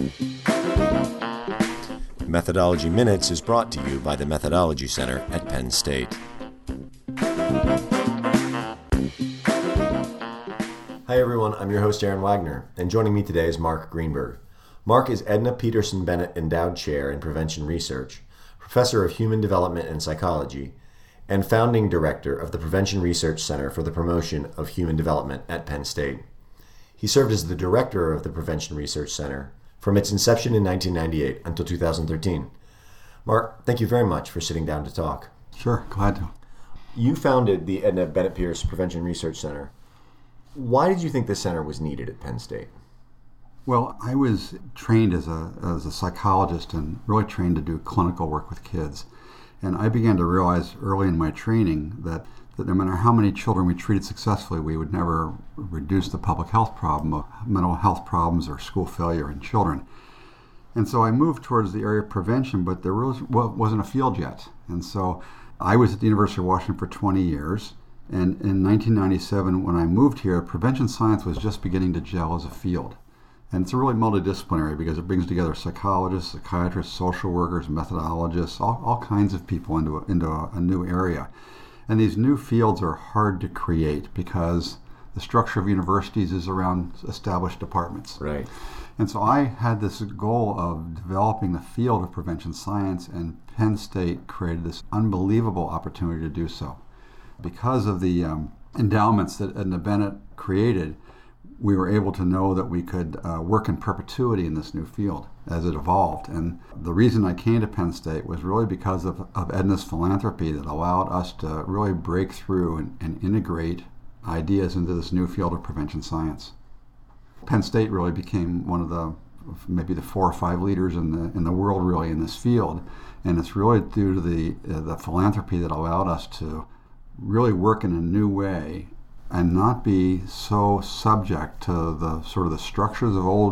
Methodology Minutes is brought to you by the Methodology Center at Penn State. Hi everyone, I'm your host Aaron Wagner, and joining me today is Mark Greenberg. Mark is Edna Peterson Bennett Endowed Chair in Prevention Research, Professor of Human Development and Psychology, and Founding Director of the Prevention Research Center for the Promotion of Human Development at Penn State. He served as the Director of the Prevention Research Center from its inception in 1998 until 2013. Mark, thank you very much for sitting down to talk. Sure, glad to. You founded the Edna Bennett Pierce Prevention Research Center. Why did you think this center was needed at Penn State? Well, I was trained as a psychologist and really trained to do clinical work with kids. And I began to realize early in my training that no matter how many children we treated successfully, we would never reduce the public health problem of mental health problems or school failure in children. And so I moved towards the area of prevention, but there wasn't a field yet. And so I was at the University of Washington for 20 years. And in 1997, when I moved here, prevention science was just beginning to gel as a field. And it's really multidisciplinary because it brings together psychologists, psychiatrists, social workers, methodologists, all kinds of people into a new area. And these new fields are hard to create because the structure of universities is around established departments. Right. And so I had this goal of developing the field of prevention science, and Penn State created this unbelievable opportunity to do so. Because of the endowments that Edna Bennett created, we were able to know that we could work in perpetuity in this new field as it evolved. And the reason I came to Penn State was really because of Edna's philanthropy that allowed us to really break through and integrate ideas into this new field of prevention science. Penn State really became one of maybe the 4 or 5 leaders in the world really in this field. And it's really due to the philanthropy that allowed us to really work in a new way and not be so subject to the sort of the structures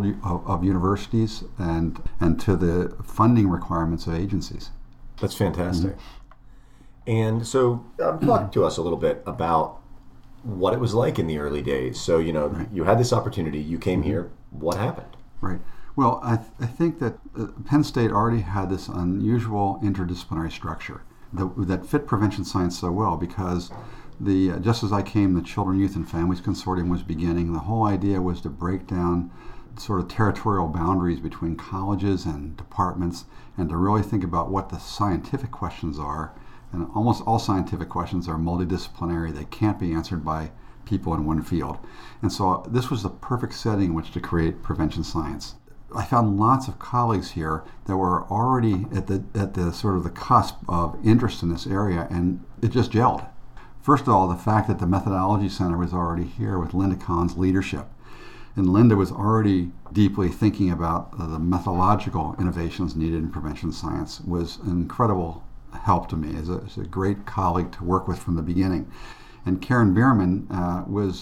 of universities and to the funding requirements of agencies. That's fantastic. Mm-hmm. And so talk to us a little bit about what it was like in the early days. So, right. You had this opportunity, you came here, what happened? Right. Well, I think that Penn State already had this unusual interdisciplinary structure that fit prevention science so well because just as I came, the Children, Youth, and Families Consortium was beginning. The whole idea was to break down sort of territorial boundaries between colleges and departments and to really think about what the scientific questions are. And almost all scientific questions are multidisciplinary. They can't be answered by people in one field. And so this was the perfect setting in which to create prevention science. I found lots of colleagues here that were already at the sort of the cusp of interest in this area, and it just gelled. First of all, the fact that the Methodology Center was already here with Linda Kahn's leadership. And Linda was already deeply thinking about the methodological innovations needed in prevention science was an incredible help to me as a great colleague to work with from the beginning. And Karen Bierman was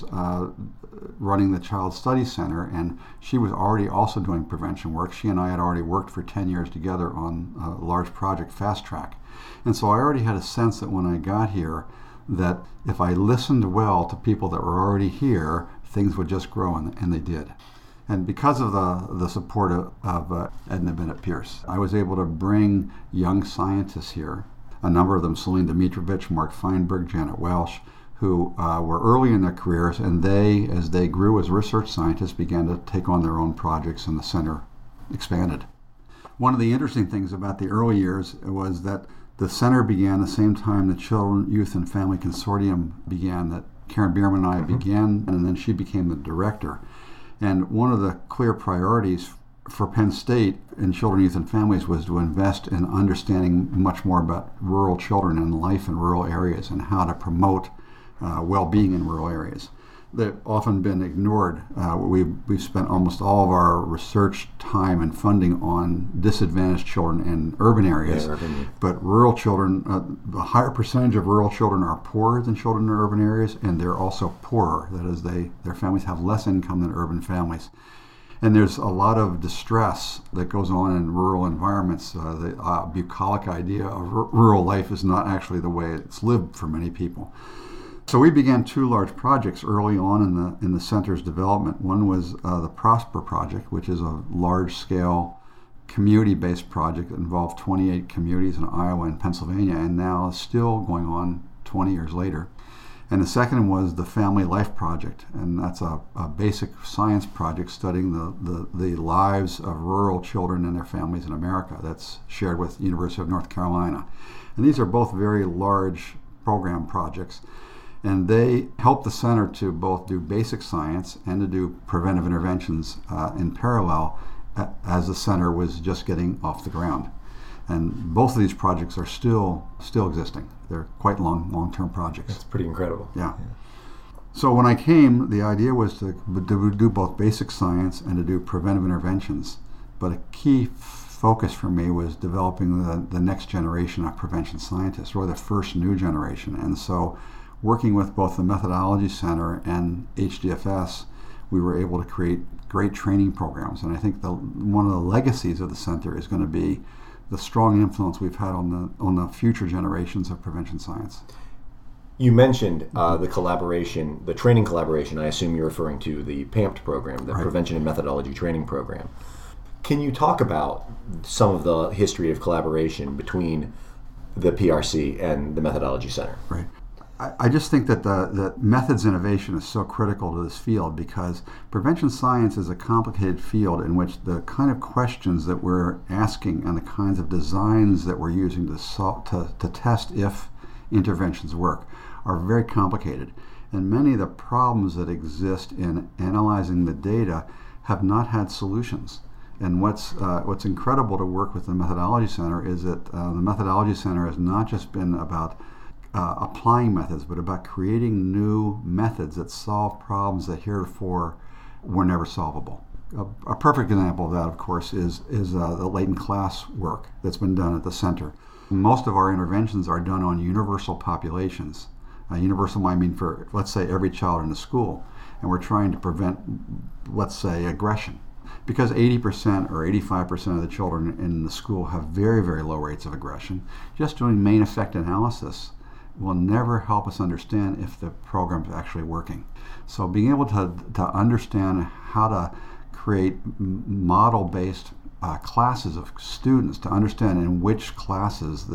running the Child Studies Center, and she was already also doing prevention work. She and I had already worked for 10 years together on a large project, Fast Track. And so I already had a sense that when I got here, that if I listened well to people that were already here, things would just grow, and they did. And because of the support of Edna Bennett Pierce, I was able to bring young scientists here, a number of them, Celine Dimitrovich, Mark Feinberg, Janet Welsh, who were early in their careers, and as they grew as research scientists, began to take on their own projects, and the center expanded. One of the interesting things about the early years was that the center began the same time the Children, Youth, and Family Consortium began, that Karen Bierman and I began, and then she became the director. And one of the clear priorities for Penn State in Children, Youth, and Families was to invest in understanding much more about rural children and life in rural areas and how to promote well-being in rural areas. They've often been ignored. We've spent almost all of our research time and funding on disadvantaged children in urban areas. Yeah, but rural children, a higher percentage of rural children are poorer than children in urban areas, and they're also poorer. That is, their families have less income than urban families. And there's a lot of distress that goes on in rural environments. The bucolic idea of rural life is not actually the way it's lived for many people. So we began two large projects early on in the center's development. One was the Prosper Project, which is a large-scale community-based project that involved 28 communities in Iowa and Pennsylvania, and now is still going on 20 years later. And the second was the Family Life Project, and that's a basic science project studying the lives of rural children and their families in America. That's shared with the University of North Carolina. And these are both very large program projects, and they help the center to both do basic science and to do preventive interventions in parallel as the center was just getting off the ground. And both of these projects are still existing. They're quite long-term projects. That's pretty incredible. Yeah. So when I came, the idea was to do both basic science and to do preventive interventions. But a key focus for me was developing the next generation of prevention scientists, or the first new generation. And so working with both the Methodology Center and HDFS, we were able to create great training programs. And I think one of the legacies of the center is going to be the strong influence we've had on the future generations of prevention science. You mentioned the collaboration, the training collaboration. I assume you're referring to the PAMPT program, the Right. Prevention and Methodology Training Program. Can you talk about some of the history of collaboration between the PRC and the Methodology Center? Right. I just think that the methods innovation is so critical to this field, because prevention science is a complicated field in which the kind of questions that we're asking and the kinds of designs that we're using to test if interventions work are very complicated. And many of the problems that exist in analyzing the data have not had solutions. And what's incredible to work with the Methodology Center is that the Methodology Center has not just been about applying methods, but about creating new methods that solve problems that heretofore were never solvable. A perfect example of that, of course, is the latent class work that's been done at the center. Most of our interventions are done on universal populations. Universal I mean for, let's say, every child in the school, and we're trying to prevent, let's say, aggression. Because 80% or 85% of the children in the school have very, very low rates of aggression, just doing main effect analysis will never help us understand if the program's actually working. So being able to understand how to create model-based classes of students, to understand in which classes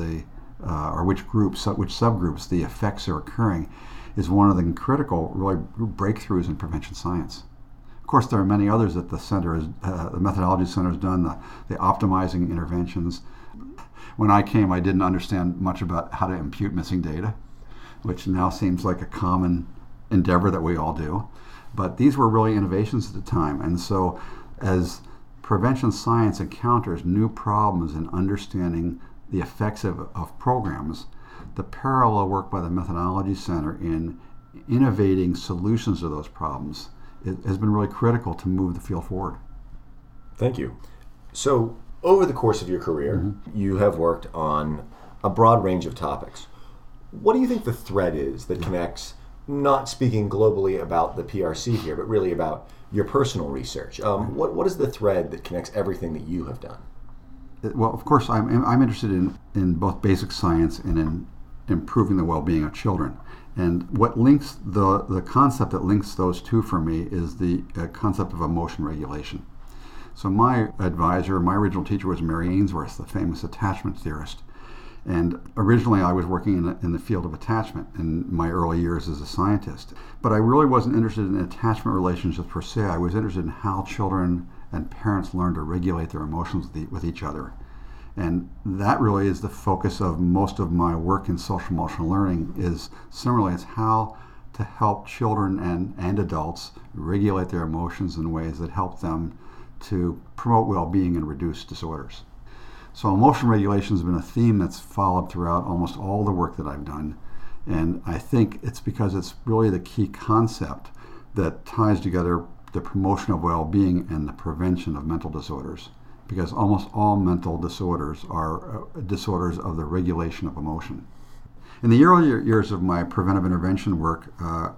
or which subgroups the effects are occurring, is one of the critical really breakthroughs in prevention science. Of course, there are many others that the Methodology Center has done, the optimizing interventions. When I came, I didn't understand much about how to impute missing data, which now seems like a common endeavor that we all do. But these were really innovations at the time. And so as prevention science encounters new problems in understanding the effects of programs, the parallel work by the Methodology Center in innovating solutions to those problems has been really critical to move the field forward. Thank you. So, over the course of your career, you have worked on a broad range of topics. What do you think the thread is that connects, not speaking globally about the PRC here, but really about your personal research? What is the thread that connects everything that you have done? Well, of course, I'm interested in both basic science and in improving the well-being of children. And what links the concept that links those two for me is the concept of emotion regulation. So my advisor, my original teacher, was Mary Ainsworth, the famous attachment theorist. And originally I was working in the field of attachment in my early years as a scientist. But I really wasn't interested in attachment relationships per se. I was interested in how children and parents learn to regulate their emotions with each other. And that really is the focus of most of my work in social emotional learning, is similarly, it's how to help children and adults regulate their emotions in ways that help them to promote well-being and reduce disorders. So emotion regulation has been a theme that's followed throughout almost all the work that I've done. And I think it's because it's really the key concept that ties together the promotion of well-being and the prevention of mental disorders. Because almost all mental disorders are disorders of the regulation of emotion. In the earlier years of my preventive intervention work,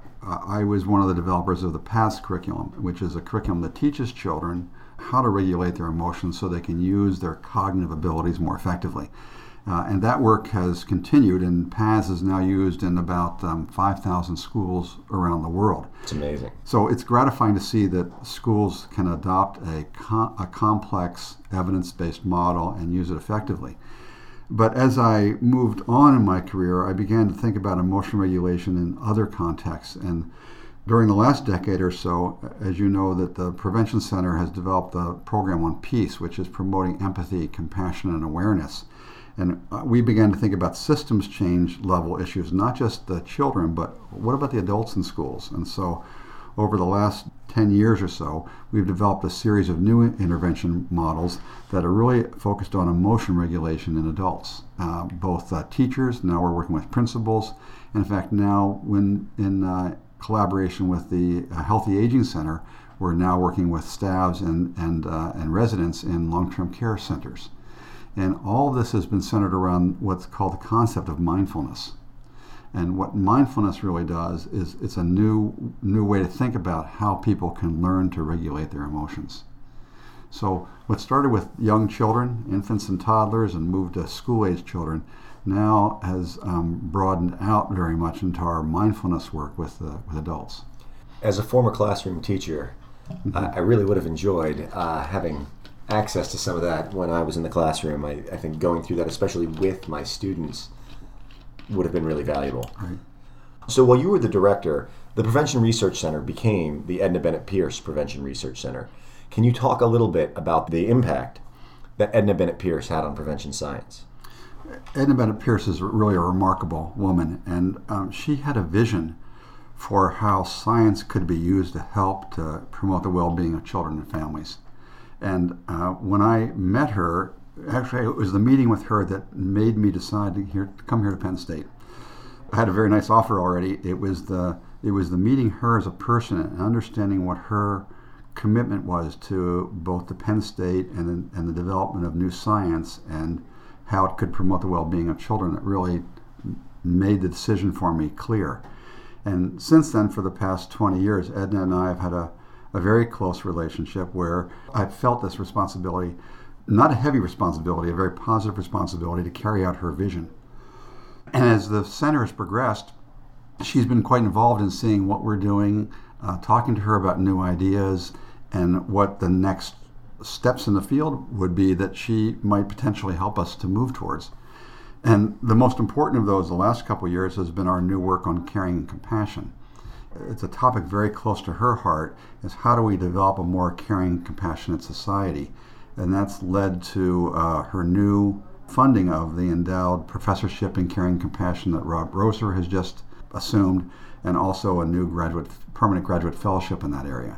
I was one of the developers of the PATHS curriculum, which is a curriculum that teaches children how to regulate their emotions so they can use their cognitive abilities more effectively. And that work has continued, and PAS is now used in about 5,000 schools around the world. It's amazing. So it's gratifying to see that schools can adopt a complex evidence-based model and use it effectively. But as I moved on in my career, I began to think about emotion regulation in other contexts. And during the last decade or so, as you know, that the Prevention Center has developed a program on peace, which is promoting empathy, compassion, and awareness. And we began to think about systems change level issues, not just the children, but what about the adults in schools? And so over the last 10 years or so, we've developed a series of new intervention models that are really focused on emotion regulation in adults, both teachers. Now we're working with principals. And in fact, now when in collaboration with the Healthy Aging Center, we're now working with staffs and residents in long-term care centers. And all of this has been centered around what's called the concept of mindfulness. And what mindfulness really does is it's a new way to think about how people can learn to regulate their emotions. So what started with young children, infants and toddlers, and moved to school-age children, now has broadened out very much into our mindfulness work with adults. As a former classroom teacher, I really would have enjoyed having access to some of that when I was in the classroom. I think going through that, especially with my students, would have been really valuable. Right. So while you were the director, the Prevention Research Center became the Edna Bennett Pierce Prevention Research Center. Can you talk a little bit about the impact that Edna Bennett Pierce had on prevention science? Edna Bennett Pierce is really a remarkable woman, and she had a vision for how science could be used to help to promote the well-being of children and families. And when I met her, actually it was the meeting with her that made me decide to come here to Penn State. I had a very nice offer already. It was the meeting her as a person and understanding what her commitment was to both the Penn State and the development of new science and how it could promote the well-being of children that really made the decision for me clear. And since then, for the past 20 years, Edna and I have had a very close relationship where I've felt this responsibility, not a heavy responsibility, a very positive responsibility to carry out her vision. And as the center has progressed, she's been quite involved in seeing what we're doing, talking to her about new ideas and what the next steps in the field would be that she might potentially help us to move towards. And the most important of those the last couple of years has been our new work on caring and compassion. It's a topic very close to her heart, is how do we develop a more caring, compassionate society? And that's led to her new funding of the endowed professorship in caring and compassion that Rob Roser has just assumed, and also a new permanent graduate fellowship in that area.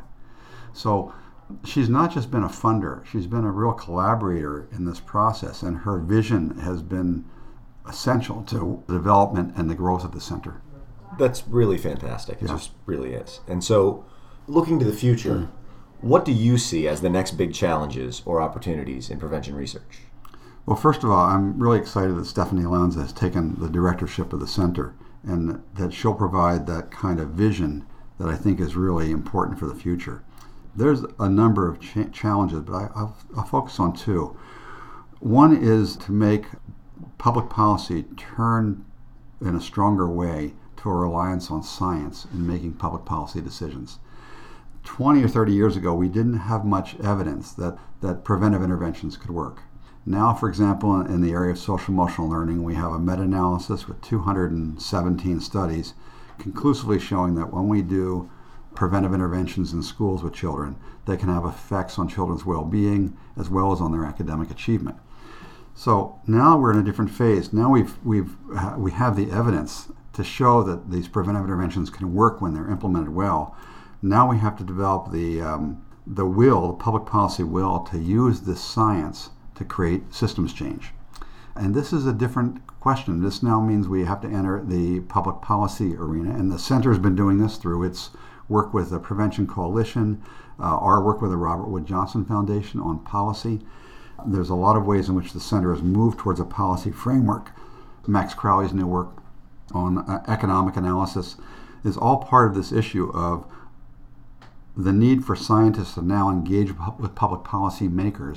So she's not just been a funder, she's been a real collaborator in this process, and her vision has been essential to the development and the growth of the center. That's really fantastic. It just really is. And so, looking to the future, what do you see as the next big challenges or opportunities in prevention research? Well, first of all, I'm really excited that Stephanie Lanza has taken the directorship of the center and that she'll provide that kind of vision that I think is really important for the future. There's a number of challenges, but I'll focus on two. One is to make public policy turn in a stronger way to a reliance on science in making public policy decisions. 20 or 30 years ago, we didn't have much evidence that preventive interventions could work. Now, for example, in the area of social emotional learning, we have a meta-analysis with 217 studies conclusively showing that when we do preventive interventions in schools with children, they can have effects on children's well-being as well as on their academic achievement. So now we're in a different phase. Now we have the evidence to show that these preventive interventions can work when they're implemented well. Now we have to develop the public policy will, to use this science to create systems change. And this is a different question. This now means we have to enter the public policy arena, and the center has been doing this through its work with the Prevention Coalition, our work with the Robert Wood Johnson Foundation on policy. There's a lot of ways in which the center has moved towards a policy framework. Max Crowley's new work on economic analysis is all part of this issue of the need for scientists to now engage with public policy makers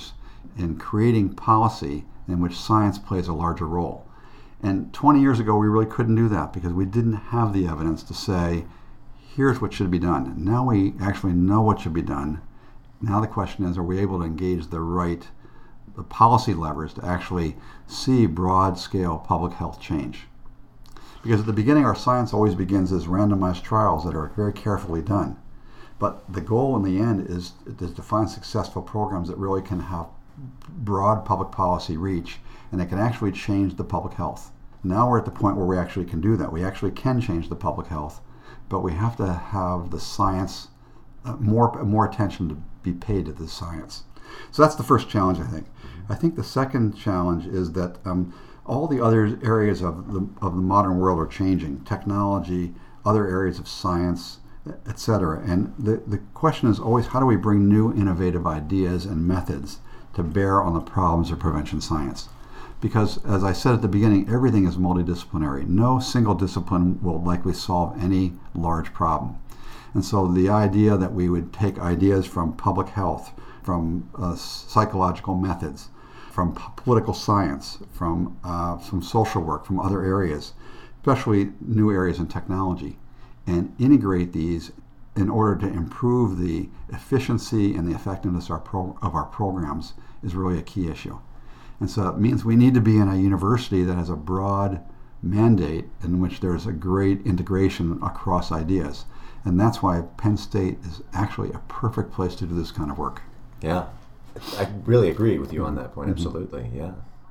in creating policy in which science plays a larger role. And 20 years ago, we really couldn't do that because we didn't have the evidence to say, here's what should be done. Now we actually know what should be done. Now the question is, are we able to engage the policy levers to actually see broad-scale public health change? Because at the beginning, our science always begins as randomized trials that are very carefully done. But the goal in the end is to find successful programs that really can have broad public policy reach and that can actually change the public health. Now we're at the point where we actually can do that. We actually can change the public health, but we have to have the science, more attention to be paid to the science. So that's the first challenge, I think. I think the second challenge is that all the other areas of the modern world are changing. Technology, other areas of science, etc. And the question is always, how do we bring new innovative ideas and methods to bear on the problems of prevention science? Because, as I said at the beginning, everything is multidisciplinary. No single discipline will likely solve any large problem. And so the idea that we would take ideas from public health, from psychological methods, from political science, from social work, from other areas, especially new areas in technology, and integrate these in order to improve the efficiency and the effectiveness of our programs is really a key issue. And so it means we need to be in a university that has a broad mandate in which there's a great integration across ideas. And that's why Penn State is actually a perfect place to do this kind of work. Yeah, I really agree with you on that point. Absolutely, yeah.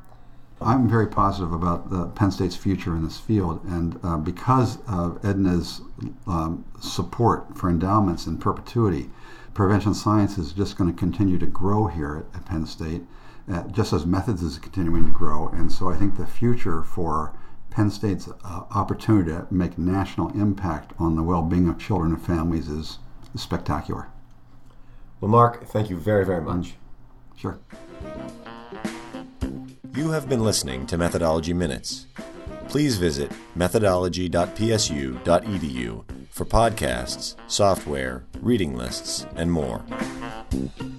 I'm very positive about Penn State's future in this field, and because of Edna's support for endowments in perpetuity, prevention science is just going to continue to grow here at Penn State, just as methods is continuing to grow. And so I think the future for Penn State's opportunity to make national impact on the well-being of children and families is spectacular. Well, Mark, thank you very, very much. Sure. You have been listening to Methodology Minutes. Please visit methodology.psu.edu for podcasts, software, reading lists, and more.